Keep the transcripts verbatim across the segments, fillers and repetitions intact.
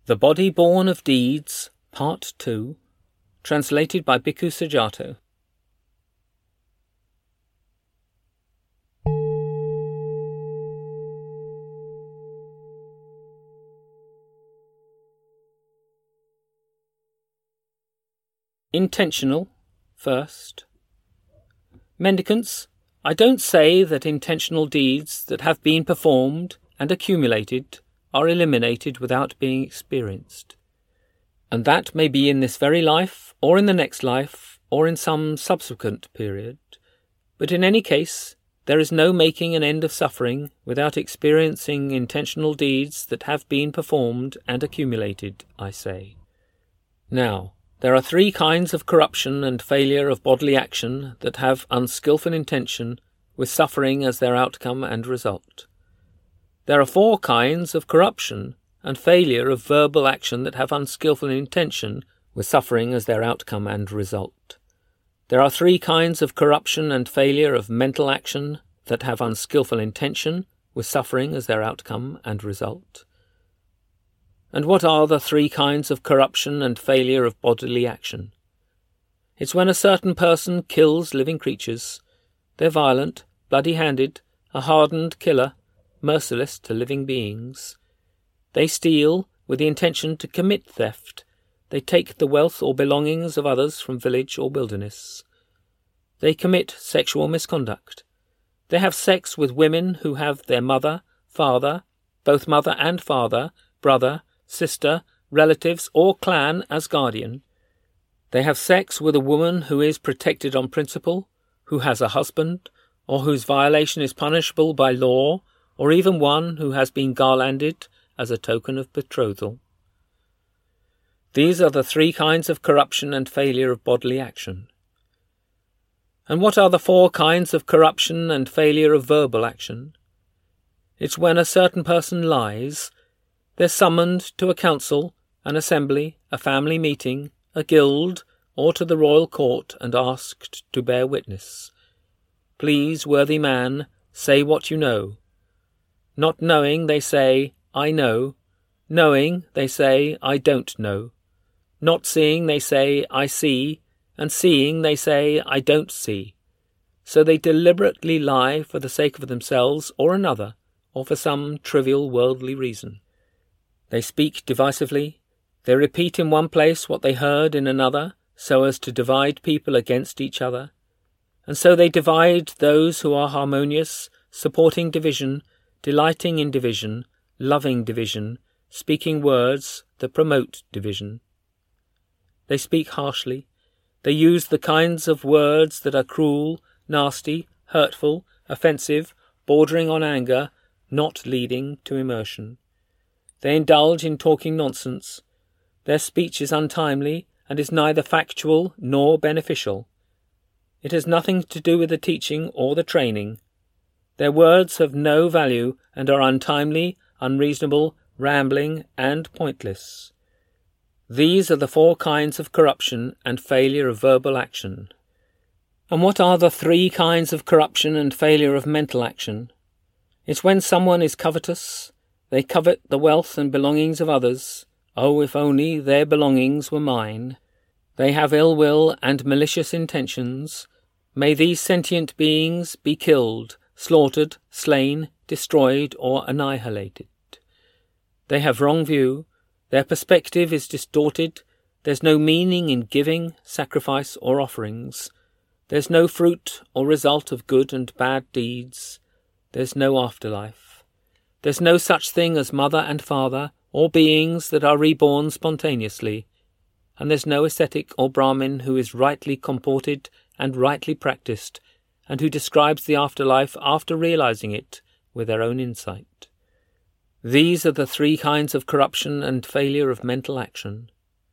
The Body Born of Deeds, Part two, translated by Bhikkhu Sujato. Intentional, first. Mendicants, I don't say that intentional deeds that have been performed and accumulated are eliminated without being experienced. And that may be in this very life, or in the next life, or in some subsequent period. But in any case, there is no making an end of suffering without experiencing intentional deeds that have been performed and accumulated, I say. Now, there are three kinds of corruption and failure of bodily action that have unskilful intention, with suffering as their outcome and result. There are four kinds of corruption and failure of verbal action that have unskilful intention, with suffering as their outcome and result. There are three kinds of corruption and failure of mental action that have unskilful intention, with suffering as their outcome and result. And what are the three kinds of corruption and failure of bodily action? It's when a certain person kills living creatures. They're violent, bloody-handed, a hardened killer, merciless to living beings. They steal with the intention to commit theft. They take the wealth or belongings of others from village or wilderness. They commit sexual misconduct. They have sex with women who have their mother, father, both mother and father, brother, sister, relatives or clan as guardian. They have sex with a woman who is protected on principle, who has a husband, or whose violation is punishable by law, or even one who has been garlanded as a token of betrothal. These are the three kinds of corruption and failure of bodily action. And what are the four kinds of corruption and failure of verbal action? It's when a certain person lies. They're summoned to a council, an assembly, a family meeting, a guild, or to the royal court and asked to bear witness. Please, worthy man, say what you know. Not knowing, they say, I know. Knowing, they say, I don't know. Not seeing, they say, I see. And seeing, they say, I don't see. So they deliberately lie for the sake of themselves or another, or for some trivial worldly reason. They speak divisively. They repeat in one place what they heard in another, so as to divide people against each other. And so they divide those who are harmonious, supporting division, delighting in division, loving division, speaking words that promote division. They speak harshly. They use the kinds of words that are cruel, nasty, hurtful, offensive, bordering on anger, not leading to immersion. They indulge in talking nonsense. Their speech is untimely and is neither factual nor beneficial. It has nothing to do with the teaching or the training. Their words have no value and are untimely, unreasonable, rambling, and pointless. These are the four kinds of corruption and failure of verbal action. And what are the three kinds of corruption and failure of mental action? It's when someone is covetous. They covet the wealth and belongings of others. Oh, if only their belongings were mine. They have ill will and malicious intentions. May these sentient beings be killed, slaughtered, slain, destroyed, or annihilated. They have wrong view. Their perspective is distorted. There's no meaning in giving, sacrifice, or offerings. There's no fruit or result of good and bad deeds. There's no afterlife. There's no such thing as mother and father, or beings that are reborn spontaneously. And there's no ascetic or Brahmin who is rightly comported and rightly practiced, and who describes the afterlife after realizing it with their own insight. These are the three kinds of corruption and failure of mental action.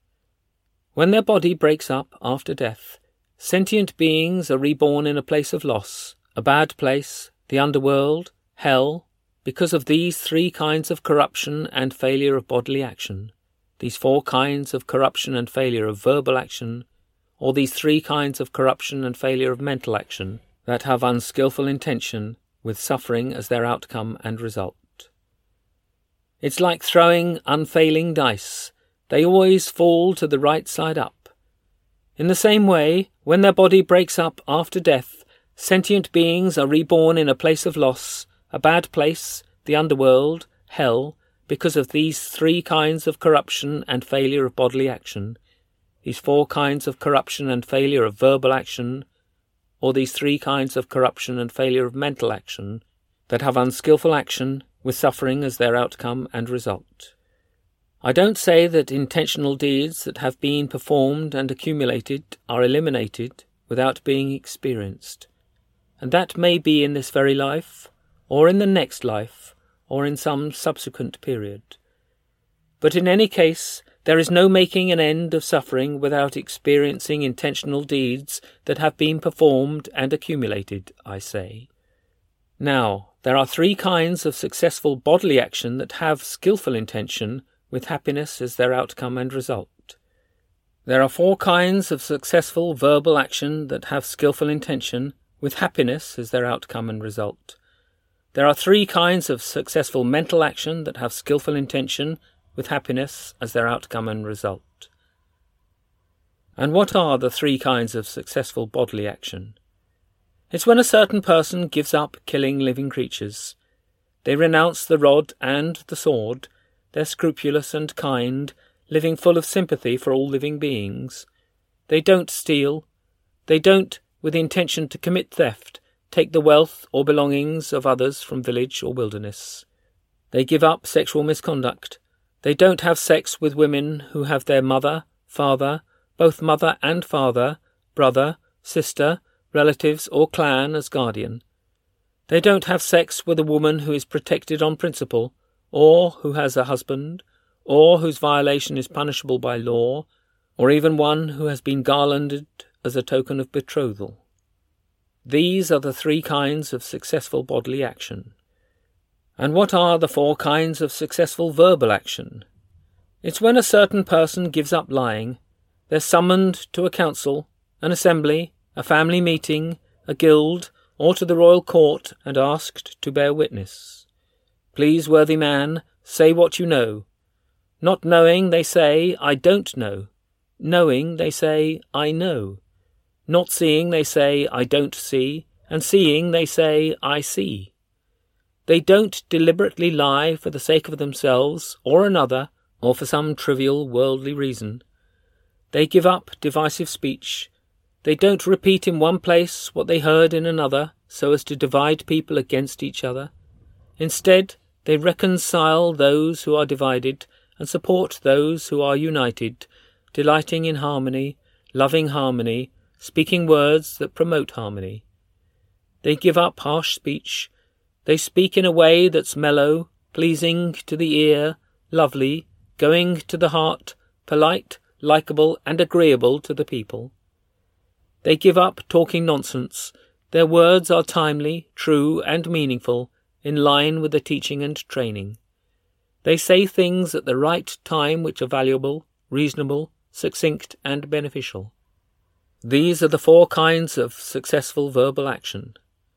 When their body breaks up after death, sentient beings are reborn in a place of loss, a bad place, the underworld, hell, because of these three kinds of corruption and failure of bodily action, these four kinds of corruption and failure of verbal action, or these three kinds of corruption and failure of mental action that have unskilful intention, with suffering as their outcome and result. It's like throwing unfailing dice. They always fall to the right side up. In the same way, when their body breaks up after death, sentient beings are reborn in a place of loss, a bad place, the underworld, hell, because of these three kinds of corruption and failure of bodily action, these four kinds of corruption and failure of verbal action, or these three kinds of corruption and failure of mental action, that have unskilful action, with suffering as their outcome and result. I don't say that intentional deeds that have been performed and accumulated are eliminated without being experienced, and that may be in this very life, or in the next life, or in some subsequent period. But in any case, there is no making an end of suffering without experiencing intentional deeds that have been performed and accumulated, I say. Now, there are three kinds of successful bodily action that have skilful intention, with happiness as their outcome and result. There are four kinds of successful verbal action that have skilful intention, with happiness as their outcome and result. There are three kinds of successful mental action that have skilful intention, with happiness as their outcome and result. And what are the three kinds of successful bodily action? It's when a certain person gives up killing living creatures. They renounce the rod and the sword. They're scrupulous and kind, living full of sympathy for all living beings. They don't steal. They don't, with the intention to commit theft, take the wealth or belongings of others from village or wilderness. They give up sexual misconduct. They don't have sex with women who have their mother, father, both mother and father, brother, sister, relatives or clan as guardian. They don't have sex with a woman who is protected on principle, or who has a husband, or whose violation is punishable by law, or even one who has been garlanded as a token of betrothal. These are the three kinds of successful bodily action. And what are the four kinds of successful verbal action? It's when a certain person gives up lying. They're summoned to a council, an assembly, a family meeting, a guild, or to the royal court and asked to bear witness. Please, worthy man, say what you know. Not knowing, they say, I don't know. Knowing, they say, I know. Not seeing, they say, I don't see. And seeing, they say, I see. They don't deliberately lie for the sake of themselves or another, or for some trivial worldly reason. They give up divisive speech. They don't repeat in one place what they heard in another, so as to divide people against each other. Instead, they reconcile those who are divided and support those who are united, delighting in harmony, loving harmony, speaking words that promote harmony. They give up harsh speech. They speak in a way that's mellow, pleasing to the ear, lovely, going to the heart, polite, likeable and agreeable to the people. They give up talking nonsense. Their words are timely, true and meaningful, in line with the teaching and training. They say things at the right time which are valuable, reasonable, succinct and beneficial. These are the four kinds of successful verbal action.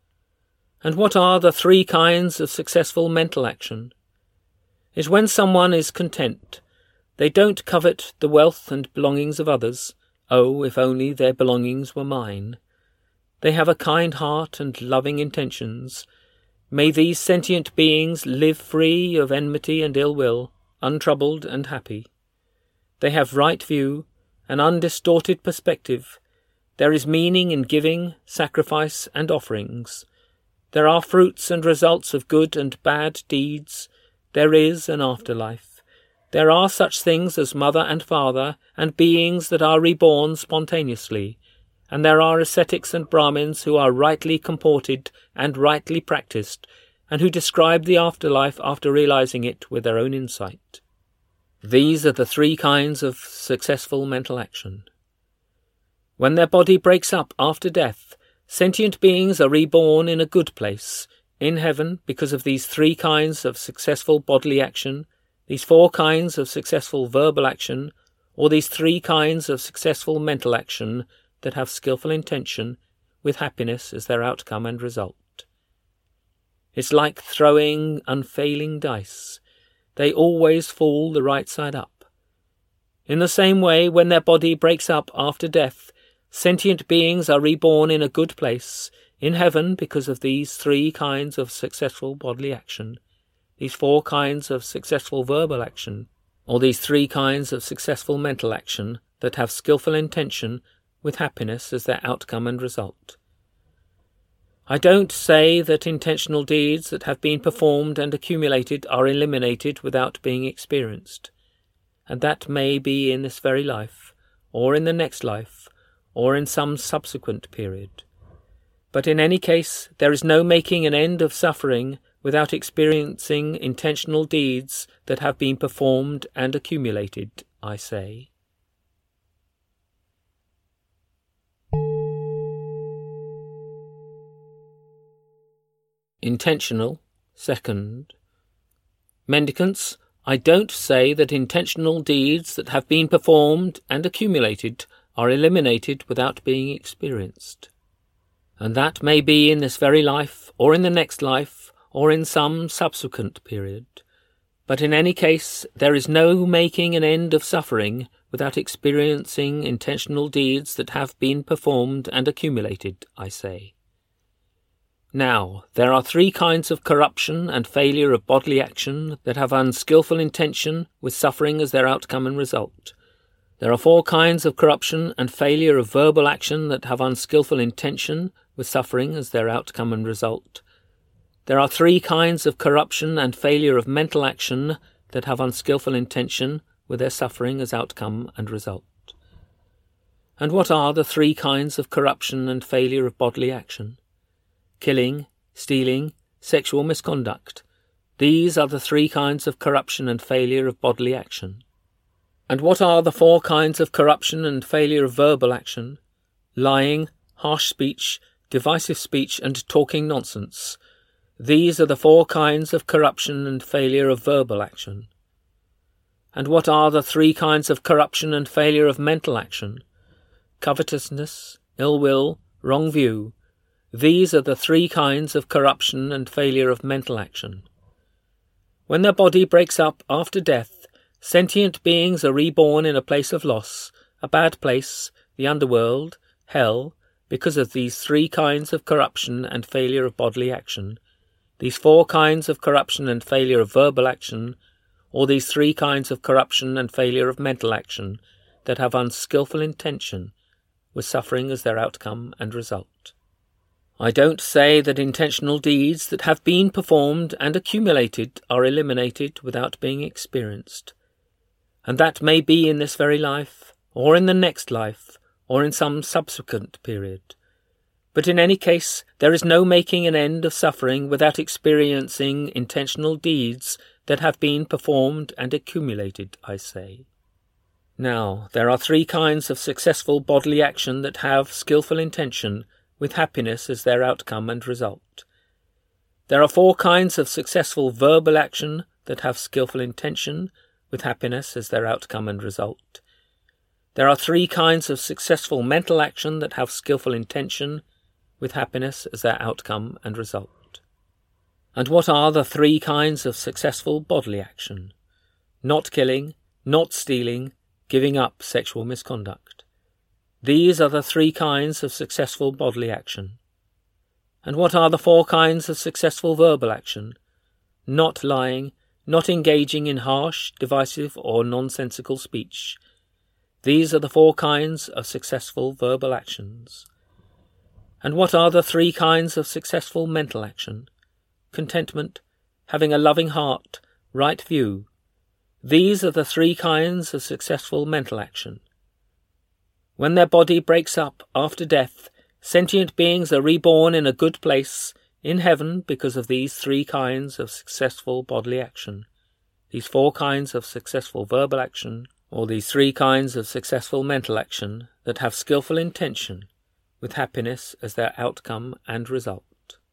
And what are the three kinds of successful mental action? It's when someone is content. They don't covet the wealth and belongings of others. Oh, if only their belongings were mine. They have a kind heart and loving intentions. May these sentient beings live free of enmity and ill will, untroubled and happy. They have right view, an undistorted perspective. There is meaning in giving, sacrifice and offerings. There are fruits and results of good and bad deeds. There is an afterlife. There are such things as mother and father, and beings that are reborn spontaneously, and there are ascetics and Brahmins who are rightly comported and rightly practised, and who describe the afterlife after realizing it with their own insight. These are the three kinds of successful mental action. When their body breaks up after death, sentient beings are reborn in a good place, in heaven, because of these three kinds of successful bodily action, these four kinds of successful verbal action, or these three kinds of successful mental action that have skilful intention, with happiness as their outcome and result. It's like throwing unfailing dice. they always fall the right side up. In the same way, when their body breaks up after death, sentient beings are reborn in a good place, in heaven, because of these three kinds of successful bodily action, these four kinds of successful verbal action, or these three kinds of successful mental action that have skillful intention with happiness as their outcome and result. I don't say that intentional deeds that have been performed and accumulated are eliminated without being experienced, and that may be in this very life, or in the next life, or in some subsequent period. But in any case, there is no making an end of suffering without experiencing intentional deeds that have been performed and accumulated, I say. Intentional, second. Mendicants, I don't say that intentional deeds that have been performed and accumulated are eliminated without being experienced. And that may be in this very life, or in the next life, or in some subsequent period. But in any case, there is no making an end of suffering without experiencing intentional deeds that have been performed and accumulated, I say. Now, there are three kinds of corruption and failure of bodily action that have unskilful intention with suffering as their outcome and result. There are four kinds of corruption and failure of verbal action that have unskilful intention with suffering as their outcome and result. There are three kinds of corruption and failure of mental action that have unskilful intention with their suffering as outcome and result. And what are the three kinds of corruption and failure of bodily action? Killing, stealing, sexual misconduct. These are the three kinds of corruption and failure of bodily action. And what are the four kinds of corruption and failure of verbal action? Lying, harsh speech, divisive speech, and talking nonsense. These are the four kinds of corruption and failure of verbal action. And what are the three kinds of corruption and failure of mental action? Covetousness, ill will, wrong view. These are the three kinds of corruption and failure of mental action. When their body breaks up after death, sentient beings are reborn in a place of loss, a bad place, the underworld, hell, because of these three kinds of corruption and failure of bodily action, these four kinds of corruption and failure of verbal action, or these three kinds of corruption and failure of mental action that have unskilful intention, with suffering as their outcome and result. I don't say that intentional deeds that have been performed and accumulated are eliminated without being experienced, and that may be in this very life, or in the next life, or in some subsequent period. But in any case, there is no making an end of suffering without experiencing intentional deeds that have been performed and accumulated, I say. Now, there are three kinds of successful bodily action that have skilful intention, with happiness as their outcome and result. There are four kinds of successful verbal action that have skilful intention, with happiness as their outcome and result. There are three kinds of successful mental action that have skilful intention, with happiness as their outcome and result. And what are the three kinds of successful bodily action? Not killing, not stealing, giving up sexual misconduct. These are the three kinds of successful bodily action. And what are the four kinds of successful verbal action? Not lying, not engaging in harsh, divisive, or nonsensical speech. These are the four kinds of successful verbal actions. And what are the three kinds of successful mental action? Contentment, having a loving heart, right view. These are the three kinds of successful mental action. When their body breaks up after death, sentient beings are reborn in a good place, in heaven, because of these three kinds of successful bodily action, these four kinds of successful verbal action, or these three kinds of successful mental action that have skillful intention, with happiness as their outcome and result.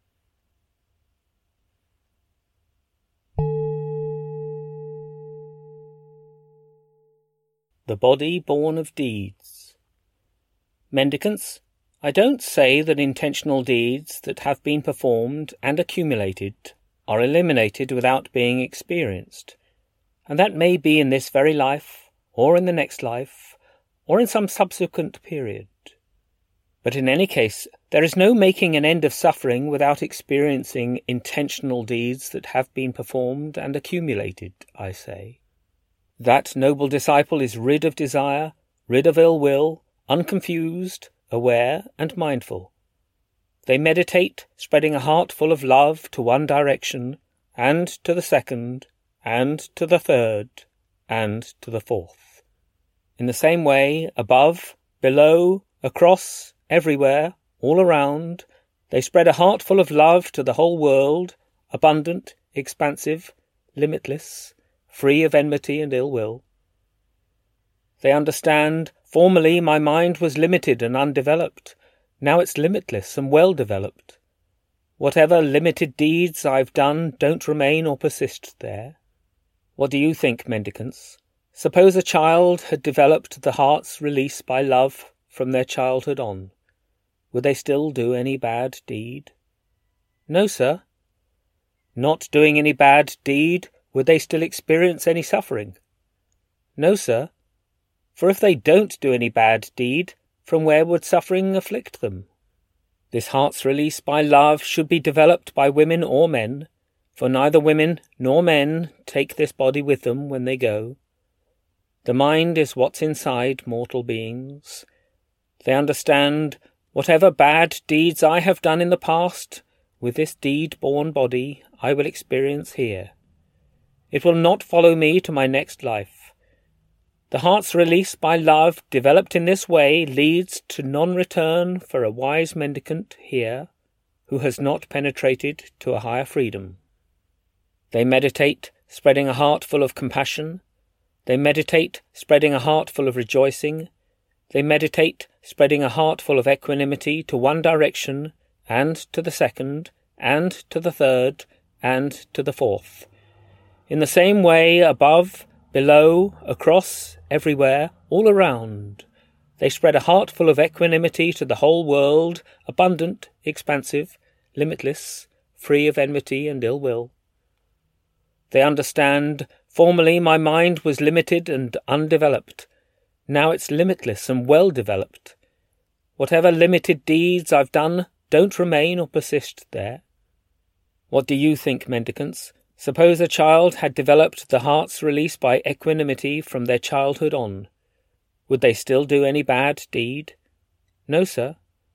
The body born of deeds. Mendicants, I don't say that intentional deeds that have been performed and accumulated are eliminated without being experienced, and that may be in this very life, or in the next life, or in some subsequent period. But in any case, there is no making an end of suffering without experiencing intentional deeds that have been performed and accumulated, I say. That noble disciple is rid of desire, rid of ill will, unconfused, aware, and mindful. They meditate, spreading a heart full of love to one direction, and to the second, and to the third, and to the fourth. In the same way, above, below, across, everywhere, all around, they spread a heart full of love to the whole world, abundant, expansive, limitless, free of enmity and ill will. They understand, formerly my mind was limited and undeveloped, now it's limitless and well developed. Whatever limited deeds I've done don't remain or persist there. What do you think, mendicants? Suppose a child had developed the heart's release by love from their childhood on. Would they still do any bad deed? No, sir. Not doing any bad deed, would they still experience any suffering? No, sir. For if they don't do any bad deed, from where would suffering afflict them? This heart's release by love should be developed by women or men, for neither women nor men take this body with them when they go. The mind is what's inside mortal beings. They understand, whatever bad deeds I have done in the past, with this deed-born body I will experience here. It will not follow me to my next life. The heart's release by love developed in this way leads to non-return for a wise mendicant here who has not penetrated to a higher freedom. They meditate, spreading a heart full of compassion. They meditate, spreading a heart full of rejoicing. They meditate, spreading a heart full of equanimity to one direction, and to the second, and to the third, and to the fourth. In the same way, above, below, across, everywhere, all around, they spread a heart full of equanimity to the whole world, abundant, expansive, limitless, free of enmity and ill will. They understand, formerly my mind was limited and undeveloped. Now it's limitless and well developed. Whatever limited deeds I've done don't remain or persist there. What do you think, mendicants? Suppose a child had developed the heart's release by equanimity from their childhood on. Would they still do any bad deed? No, sir.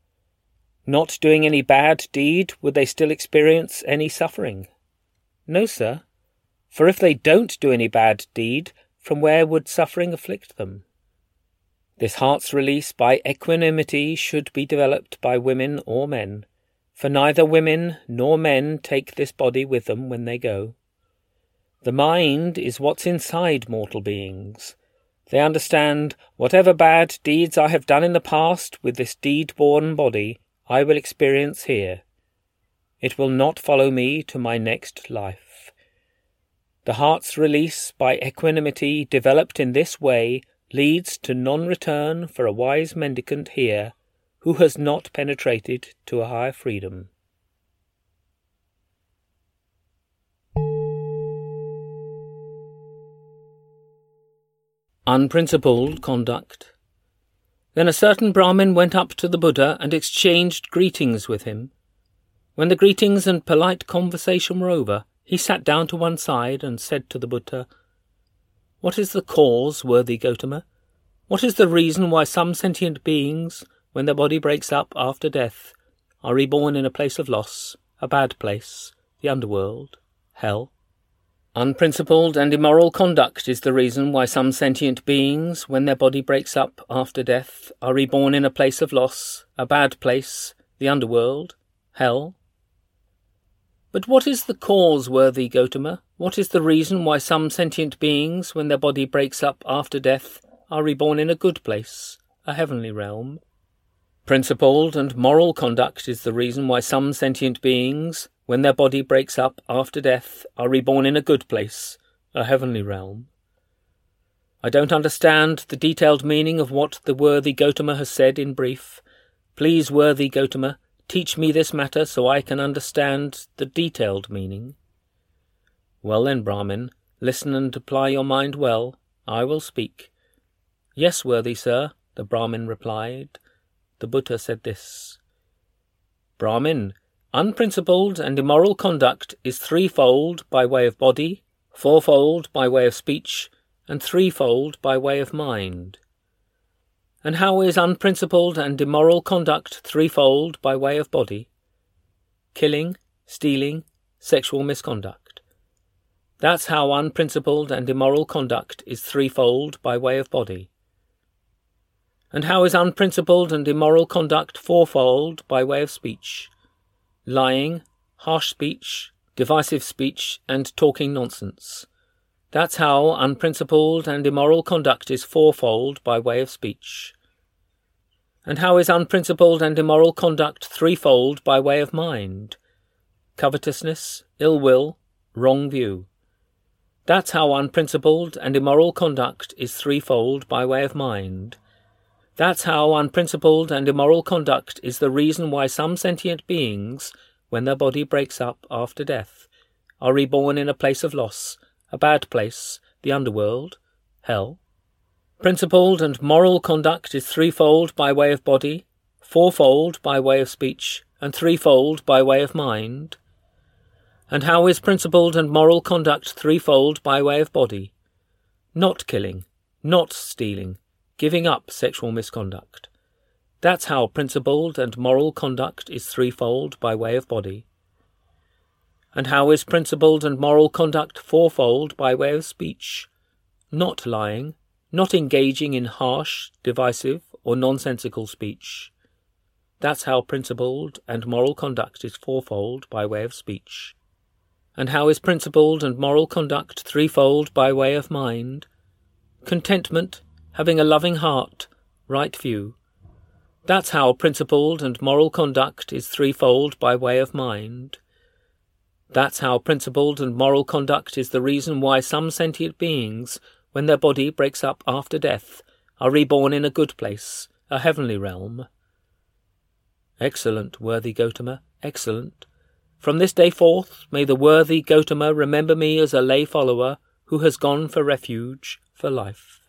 Not doing any bad deed, would they still experience any suffering? No, sir. For if they don't do any bad deed, from where would suffering afflict them? This heart's release by equanimity should be developed by women or men, for neither women nor men take this body with them when they go. The mind is what's inside mortal beings. They understand, whatever bad deeds I have done in the past with this deed-born body, I will experience here. It will not follow me to my next life. The heart's release by equanimity developed in this way leads to non-return for a wise mendicant here who has not penetrated to a higher freedom. Unprincipled conduct. Then a certain Brahmin went up to the Buddha and exchanged greetings with him. When the greetings and polite conversation were over, he sat down to one side and said to the Buddha, "What is the cause, worthy Gautama? What is the reason why some sentient beings, when their body breaks up after death, are reborn in a place of loss, a bad place, the underworld, hell? Unprincipled and immoral conduct is the reason why some sentient beings, when their body breaks up after death, are reborn in a place of loss, a bad place, the underworld, hell. But what is the cause, worthy Gautama? What is the reason why some sentient beings, when their body breaks up after death, are reborn in a good place, a heavenly realm? Principled and moral conduct is the reason why some sentient beings, when their body breaks up after death, are reborn in a good place, a heavenly realm. I don't understand the detailed meaning of what the worthy Gautama has said in brief. Please, worthy Gautama, teach me this matter so I can understand the detailed meaning." "Well then, Brahmin, Listen and apply your mind well. I will speak. Yes, worthy sir, the Brahmin replied. The Buddha said this: Brahmin, unprincipled and immoral conduct is threefold by way of body, fourfold by way of speech, and threefold by way of mind. And how is unprincipled and immoral conduct threefold by way of body? Killing, stealing, sexual misconduct. That's how unprincipled and immoral conduct is threefold by way of body. And how is unprincipled and immoral conduct fourfold by way of speech? Lying, harsh speech, divisive speech, and talking nonsense. That's how unprincipled and immoral conduct is fourfold by way of speech. And how is unprincipled and immoral conduct threefold by way of mind? Covetousness, ill will, wrong view. That's how unprincipled and immoral conduct is threefold by way of mind. That's how unprincipled and immoral conduct is the reason why some sentient beings, when their body breaks up after death, are reborn in a place of loss, a bad place, the underworld, hell. Principled and moral conduct is threefold by way of body, fourfold by way of speech, and threefold by way of mind. And how is principled and moral conduct threefold by way of body? Not killing, not stealing, giving up sexual misconduct. That's how principled and moral conduct is threefold by way of body. And how is principled and moral conduct fourfold by way of speech? Not lying, not engaging in harsh, divisive, or nonsensical speech. That's how principled and moral conduct is fourfold by way of speech. And how is principled and moral conduct threefold by way of mind? Contentment, having a loving heart, right view. That's how principled and moral conduct is threefold by way of mind. That's how principled and moral conduct is the reason why some sentient beings, when their body breaks up after death, are reborn in a good place, a heavenly realm. Excellent, worthy Gautama, excellent. From this day forth, may the worthy Gautama remember me as a lay follower who has gone for refuge for life.